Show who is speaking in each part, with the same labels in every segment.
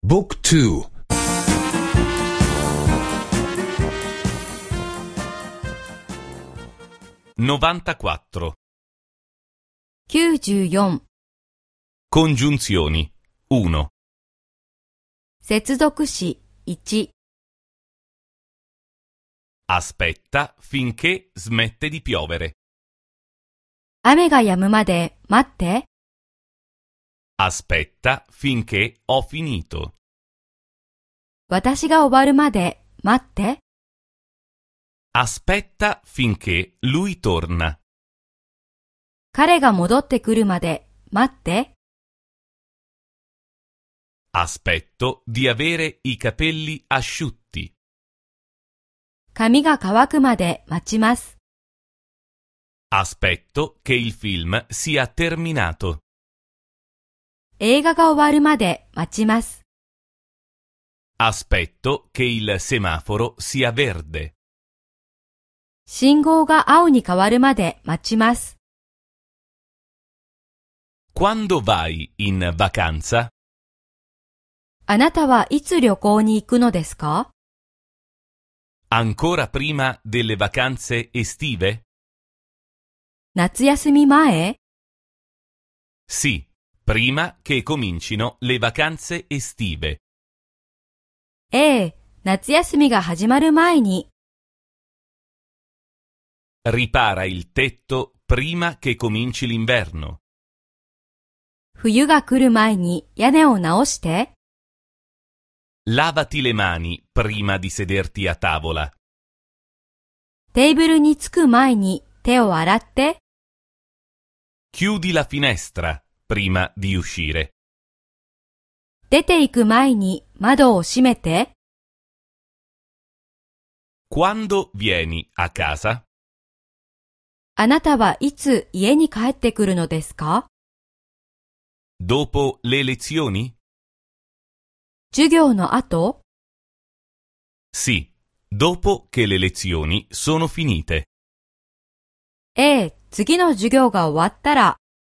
Speaker 1: Book 2.
Speaker 2: 94.
Speaker 3: 94.
Speaker 2: Congiunzioni. 1.
Speaker 3: 接続詞1。
Speaker 2: Aspetta finché smette di piovere.
Speaker 3: 雨が止むまで待って。
Speaker 2: Aspetta finché ho finito.
Speaker 3: 私が終わるまで待って。
Speaker 2: Aspetta finché lui torna.
Speaker 3: 彼が戻ってくるまで待って。
Speaker 2: Aspetto di avere i capelli asciutti.
Speaker 3: 髪が乾くまで待ちます。
Speaker 2: Aspetto che il film sia terminato.
Speaker 3: 映画が終わるまで待ちます。
Speaker 2: Aspetto che il semaforo sia verde.
Speaker 3: 信号が青に変わるまで待ちます。
Speaker 2: Quando vai in vacanza?
Speaker 3: あなたはいつ旅行に行くのですか？
Speaker 2: Ancora prima delle vacanze estive?
Speaker 3: 夏休み前？
Speaker 2: Sì, prima che comincino le vacanze estive.
Speaker 3: ええ、夏休みが始まる前に。
Speaker 2: Ripara il tetto prima che cominci l'inverno.
Speaker 3: 冬が来る前に屋根を直して。
Speaker 2: Lavati le mani prima di sederti a tavola.
Speaker 3: テーブルに着く前に手を洗って。
Speaker 2: Chiudi la finestra prima di uscire.
Speaker 3: 出て行く前に窓を閉めて。
Speaker 2: Quando vieni a casa?
Speaker 3: あなたはいつ家に帰ってくるのですか？
Speaker 2: Dopo le lezioni?
Speaker 3: 授業の後？
Speaker 2: Sì, dopo che le lezioni sono finite.
Speaker 3: ええ、次の授業が終わったら。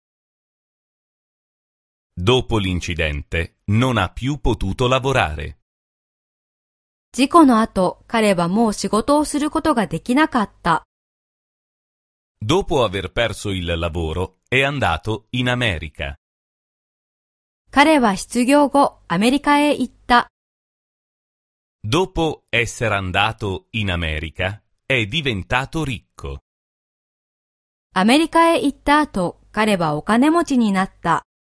Speaker 2: Dopo l'incidente non ha più potuto lavorare.
Speaker 3: 事故の後、彼はもう仕事をすることができなかった。
Speaker 2: Dopo aver perso il lavoro è andato in America.
Speaker 3: 彼は失業後、アメリカへ行った。
Speaker 2: Dopo essere andato in America è diventato ricco.
Speaker 3: アメリカへ行った後、彼はお金持ちになった。